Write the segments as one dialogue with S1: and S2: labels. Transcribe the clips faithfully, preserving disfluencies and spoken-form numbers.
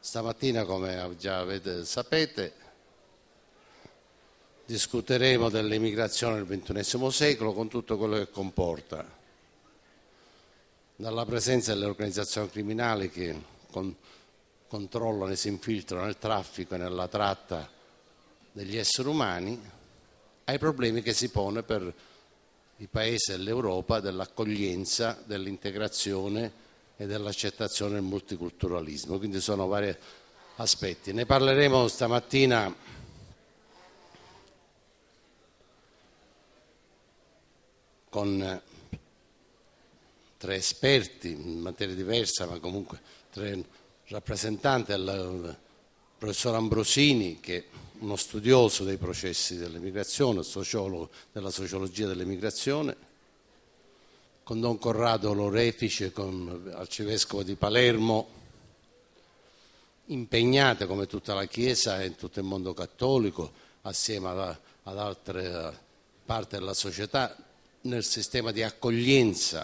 S1: Stamattina, come già avete, sapete, discuteremo dell'immigrazione nel ventunesimo secolo con tutto quello che comporta, dalla presenza delle organizzazioni criminali che con, controllano e si infiltrano nel traffico e nella tratta degli esseri umani, ai problemi che si pone per i paesi dell'Europa dell'accoglienza, dell'integrazione e dell'accettazione del multiculturalismo. Quindi sono vari aspetti. Ne parleremo stamattina con tre esperti in materia diversa, ma comunque tre rappresentanti, il professor Ambrosini, che è uno studioso dei processi dell'emigrazione, sociologo della sociologia dell'emigrazione, con Don Corrado Lorefice, con arcivescovo di Palermo, impegnate come tutta la Chiesa e tutto il mondo cattolico, assieme ad, ad altre parti della società, nel sistema di accoglienza,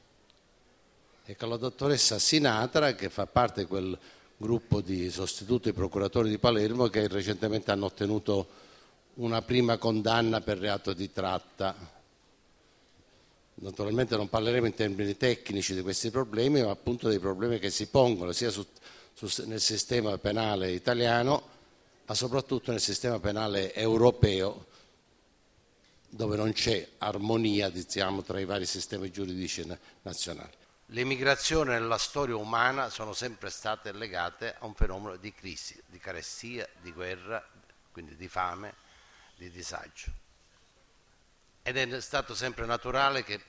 S1: e con la dottoressa Sinatra, che fa parte di quel gruppo di sostituti procuratori di Palermo che recentemente hanno ottenuto una prima condanna per reato di tratta. Naturalmente non parleremo in termini tecnici di questi problemi, ma appunto dei problemi che si pongono sia su, su, nel sistema penale italiano, ma soprattutto nel sistema penale europeo, dove non c'è armonia, diciamo, tra i vari sistemi giuridici nazionali. Le migrazioni nella storia umana sono sempre state legate a un fenomeno di crisi, di carestia, di guerra, quindi di fame, di disagio. Ed è stato sempre naturale che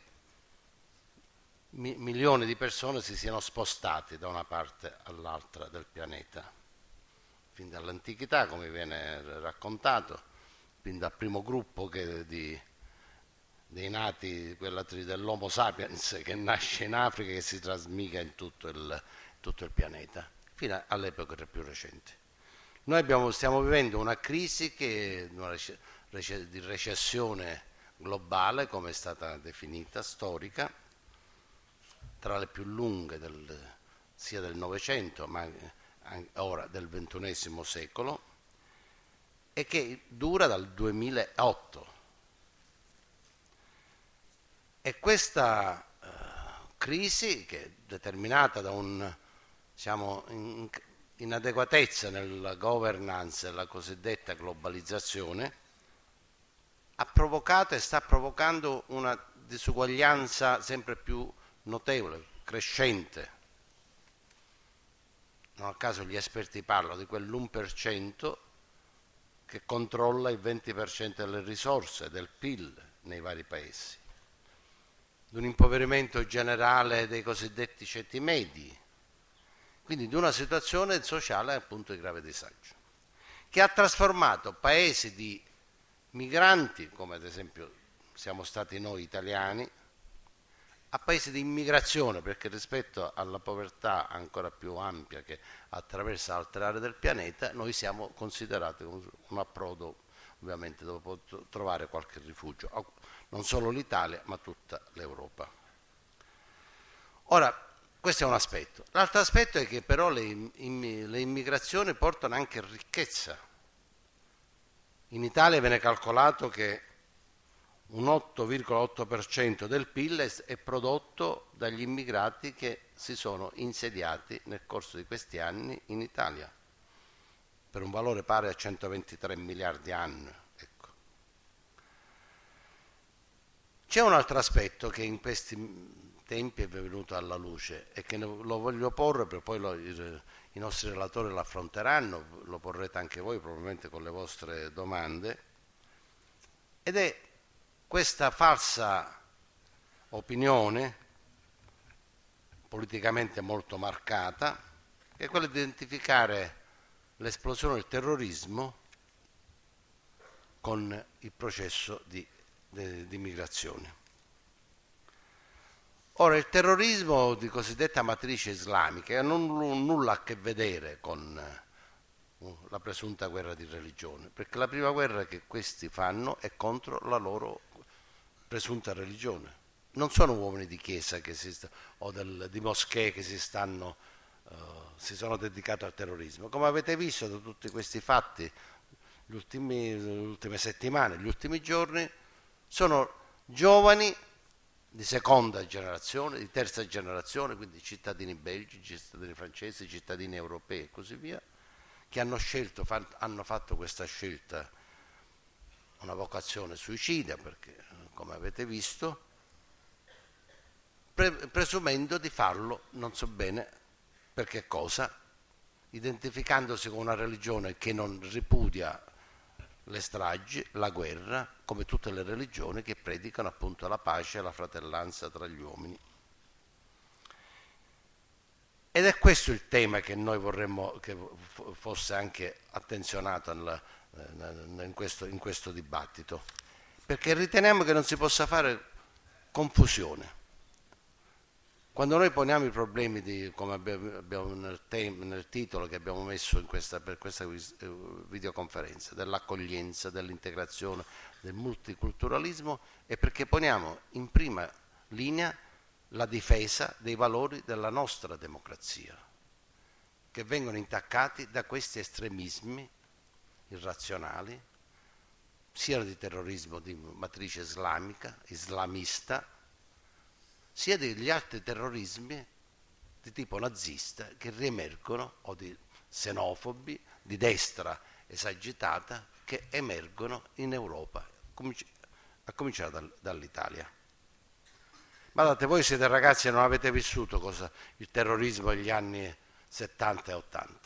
S1: mi- milioni di persone si siano spostati da una parte all'altra del pianeta, fin dall'antichità, come viene raccontato, fin dal primo gruppo che di, dei nati, quella tri- dell'Homo sapiens, che nasce in Africa e che si trasmigra in tutto il, tutto il pianeta, fino all'epoca più recente. Noi abbiamo, stiamo vivendo una crisi che, una rece- rece- di recessione globale, come è stata definita, storica, tra le più lunghe del, sia del Novecento ma anche ora del ventunesimo secolo, e che dura dal duemilaotto. E questa eh, crisi, che è determinata da un, diciamo, in, inadeguatezza nella governance della cosiddetta globalizzazione, ha provocato e sta provocando una disuguaglianza sempre più notevole, crescente. Non a caso gli esperti parlano di quell'uno per cento che controlla il venti per cento delle risorse, del P I L nei vari paesi, di un impoverimento generale dei cosiddetti ceti medi, quindi di una situazione sociale appunto di grave disagio, che ha trasformato paesi di migranti, come ad esempio siamo stati noi italiani, a paesi di immigrazione, perché rispetto alla povertà ancora più ampia che attraversa altre aree del pianeta, noi siamo considerati un approdo, ovviamente, dove può trovare qualche rifugio, non solo l'Italia ma tutta l'Europa. Ora, questo è un aspetto. L'altro aspetto è che però le, le immigrazioni portano anche ricchezza. In Italia viene calcolato che un otto virgola otto per cento del P I L è prodotto dagli immigrati che si sono insediati nel corso di questi anni in Italia, per un valore pari a centoventitré miliardi annui. Ecco. C'è un altro aspetto che in questi tempi è venuto alla luce e che lo voglio porre, per poi lo, i nostri relatori lo affronteranno, lo porrete anche voi probabilmente con le vostre domande, ed è questa falsa opinione politicamente molto marcata, che è quella di identificare l'esplosione del terrorismo con il processo di, di, di migrazione. Ora, il terrorismo di cosiddetta matrice islamica non ha nulla a che vedere con la presunta guerra di religione, perché la prima guerra che questi fanno è contro la loro presunta religione. Non sono uomini di chiesa che si sta, o del, di moschee che si stanno uh, si sono dedicati al terrorismo. Come avete visto da tutti questi fatti, gli ultimi, le ultime settimane, gli ultimi giorni, sono giovani di seconda generazione, di terza generazione, quindi cittadini belgi, cittadini francesi, cittadini europei e così via, che hanno scelto, hanno fatto questa scelta, una vocazione suicida, perché come avete visto, pre- presumendo di farlo non so bene per che cosa, identificandosi con una religione che non ripudia le stragi, la guerra, come tutte le religioni che predicano appunto la pace e la fratellanza tra gli uomini. Ed è questo il tema che noi vorremmo che fosse anche attenzionato nel, in, questo, in questo dibattito, perché riteniamo che non si possa fare confusione. Quando noi poniamo i problemi, di, come abbiamo nel, tem- nel titolo che abbiamo messo in questa, per questa videoconferenza, dell'accoglienza, dell'integrazione, del multiculturalismo, è perché poniamo in prima linea la difesa dei valori della nostra democrazia, che vengono intaccati da questi estremismi irrazionali, sia di terrorismo di matrice islamica, islamista, sia degli altri terrorismi di tipo nazista che riemergono, o di xenofobi, di destra esagitata, che emergono in Europa, a cominciare dall'Italia. Guardate, voi siete ragazzi e non avete vissuto cosa, il terrorismo degli anni settanta e ottanta,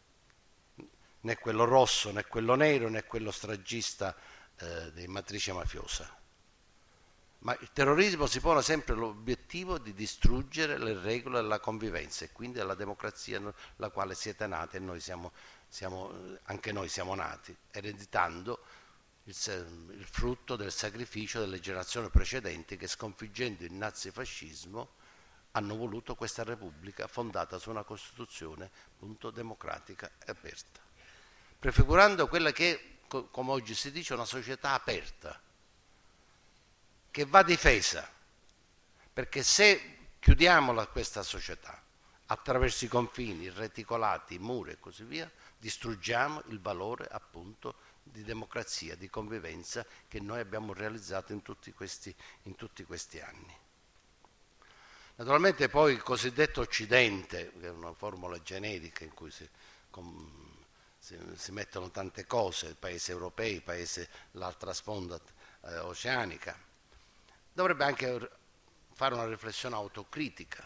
S1: né quello rosso, né quello nero, né quello stragista eh, di matrice mafiosa. Ma il terrorismo si pone sempre l'obiettivo di distruggere le regole della convivenza e quindi della democrazia la quale siete nati e noi siamo, siamo, anche noi siamo nati, ereditando il, il frutto del sacrificio delle generazioni precedenti che, sconfiggendo il nazifascismo, hanno voluto questa repubblica fondata su una Costituzione appunto democratica e aperta, prefigurando quella che, come oggi si dice, una società aperta, che va difesa, perché se chiudiamo la, questa società attraverso i confini, i reticolati, i muri e così via, distruggiamo il valore appunto di democrazia, di convivenza che noi abbiamo realizzato in tutti questi, in tutti questi anni. Naturalmente poi il cosiddetto Occidente, che è una formula generica in cui si, com, si, si mettono tante cose, paesi europei, paesi l'altra sponda eh, oceanica, dovrebbe anche fare una riflessione autocritica.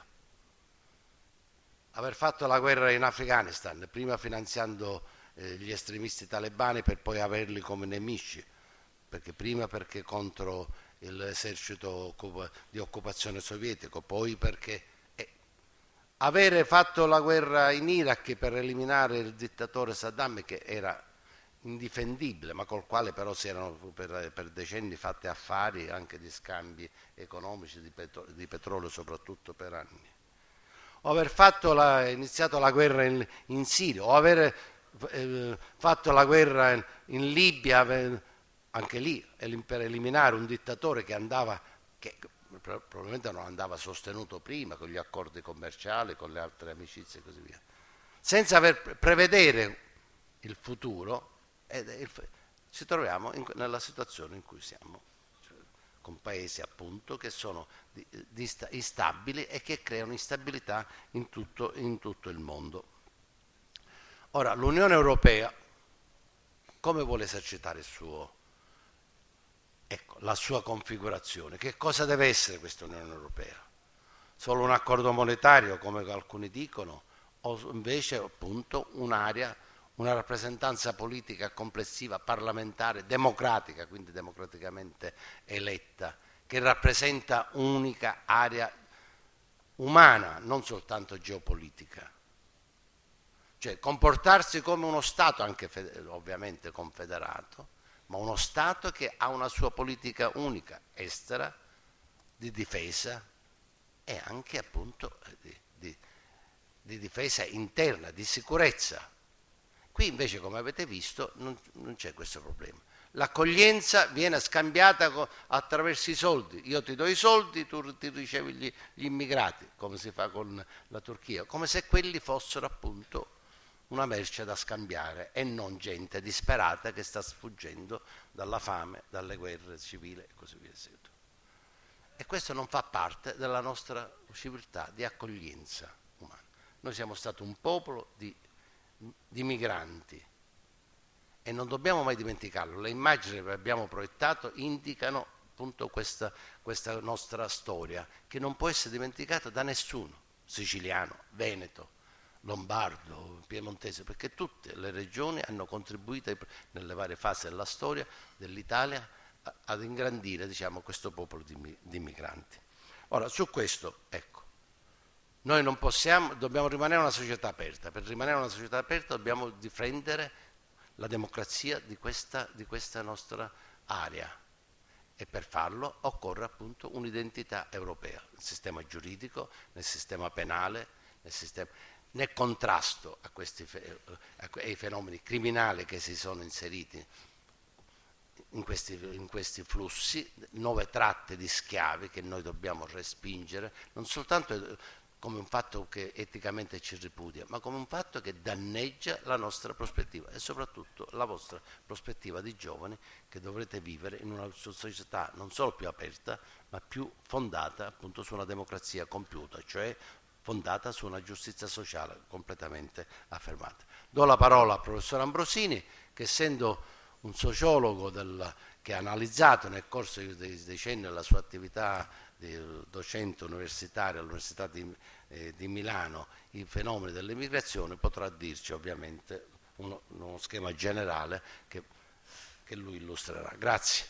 S1: Aver fatto la guerra in Afghanistan, prima finanziando eh, gli estremisti talebani per poi averli come nemici, perché prima perché contro l'esercito di occupazione sovietico, poi perché eh, avere fatto la guerra in Iraq per eliminare il dittatore Saddam, che era indifendibile, ma col quale però si erano per, per decenni fatti affari anche di scambi economici di, petro, di petrolio soprattutto per anni, o aver fatto la, iniziato la guerra in, in Siria, o aver eh, fatto la guerra in, in Libia, per, anche lì per eliminare un dittatore che andava, che probabilmente non andava sostenuto prima con gli accordi commerciali, con le altre amicizie e così via, senza aver prevedere il futuro. Ed il, ci troviamo in, nella situazione in cui siamo, cioè, con paesi appunto che sono di, di, instabili e che creano instabilità in tutto, in tutto il mondo. Ora, l'Unione Europea come vuole esercitare il suo, ecco, la sua configurazione? Che cosa deve essere questa Unione Europea? Solo un accordo monetario, come alcuni dicono, o invece appunto un'area, una rappresentanza politica complessiva, parlamentare, democratica, quindi democraticamente eletta, che rappresenta un'unica area umana, non soltanto geopolitica. Cioè comportarsi come uno Stato, anche ovviamente confederato, ma uno Stato che ha una sua politica unica, estera, di difesa e anche appunto di, di, di difesa interna, di sicurezza. Qui invece, come avete visto, non, non c'è questo problema. l'accoglienza viene scambiata attraverso i soldi. Io ti do i soldi, tu ti ricevi gli, gli immigrati, come si fa con la Turchia, come se quelli fossero appunto una merce da scambiare e non gente disperata che sta sfuggendo dalla fame, dalle guerre civili e così via. E questo non fa parte della nostra civiltà di accoglienza umana. Noi siamo stati un popolo di, di migranti e non dobbiamo mai dimenticarlo. Le immagini che abbiamo proiettato indicano appunto questa, questa nostra storia, che non può essere dimenticata da nessuno, siciliano, veneto, lombardo, piemontese, perché tutte le regioni hanno contribuito nelle varie fasi della storia dell'Italia ad ingrandire, diciamo, questo popolo di, di migranti. Ora, su questo, ecco, noi non possiamo, dobbiamo rimanere una società aperta. Per rimanere una società aperta dobbiamo difendere la democrazia di questa, di questa nostra area e per farlo occorre appunto un'identità europea, nel sistema giuridico, nel sistema penale, nel, sistema, nel contrasto a questi, ai fenomeni criminali che si sono inseriti in questi, in questi flussi, nuove tratte di schiavi che noi dobbiamo respingere, non soltanto come un fatto che eticamente ci ripudia, ma come un fatto che danneggia la nostra prospettiva e soprattutto la vostra prospettiva di giovani che dovrete vivere in una società non solo più aperta, ma più fondata appunto su una democrazia compiuta, cioè fondata su una giustizia sociale completamente affermata. Do la parola al professor Ambrosini, che essendo un sociologo del, che ha analizzato nel corso dei decenni la sua attività di docente universitario all'Università di, eh, di Milano i fenomeni dell'immigrazione, potrà dirci ovviamente uno, uno schema generale che, che lui illustrerà. Grazie.